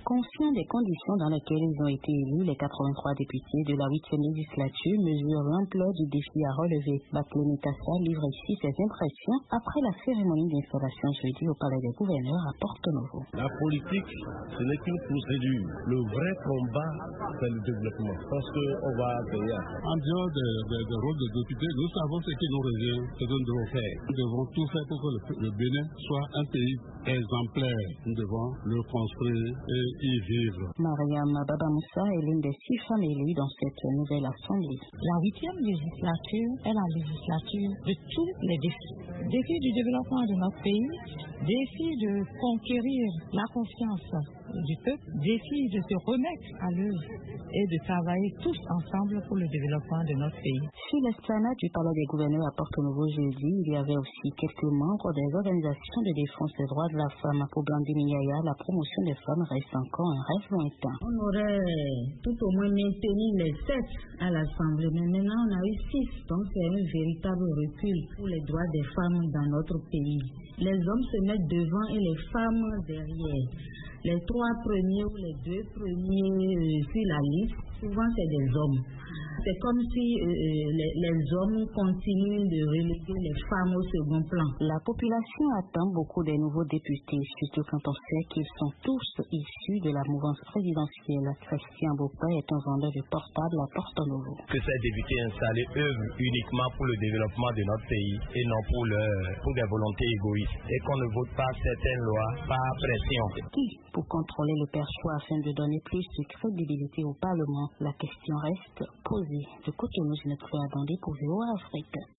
Conscients des conditions dans lesquelles ils ont été élus, les 83 députés de la 8e législature mesurent l'ampleur du défi à relever. Barthélémy Tassa livre ici ses impressions après la cérémonie d'installation jeudi au Palais des Gouverneurs à Porto-Novo. La politique, ce n'est qu'une procédure. Le vrai combat, c'est le développement. Parce qu'on va payer. En dehors des rôles de députés, nous savons ce qui nous revient, ce que nous devons faire. Nous devons tout faire pour que le Bénin soit un pays exemplaire. Nous devons le construire et y vivre. Mariam Baba Moussa est l'une des 6 femmes élues dans cette nouvelle assemblée. La 8e législature est la législature de tous les défis. Défi du développement de notre pays, défi de conquérir la confiance du peuple, défi de se remettre à l'œuvre et de travailler tous ensemble pour le développement de notre pays. Sur l'esplanade du Palais des Gouverneurs à Porto-Novo jeudi, il y avait aussi quelques membres des organisations de défense des droits de la femme. Pour Blandine Yaya, la promotion des femmes reste encore un rêve lointain. On aurait tout au moins maintenu les 7 à l'Assemblée, mais maintenant on a eu 6, donc c'est un véritable recul pour les droits des femmes dans notre pays. Les hommes se mettent devant et les femmes derrière. Les 3 premiers ou les 2 premiers sur la liste, souvent c'est des hommes. C'est comme si les hommes continuent de reléguer les femmes au second plan. La population attend beaucoup des nouveaux députés, surtout quand on sait qu'ils sont tous issus de la mouvance présidentielle. Christian Bopin est un vendeur de portables à Porto-Novo. Que ces députés installés œuvrent uniquement pour le développement de notre pays et non pour des volontés égoïstes, et qu'on ne vote pas certaines lois par pression. Qui pour contrôler le perchoir afin de donner plus de crédibilité au Parlement? La question reste posée. De Cotonou, je ne peux attendre pour VOA Afrique.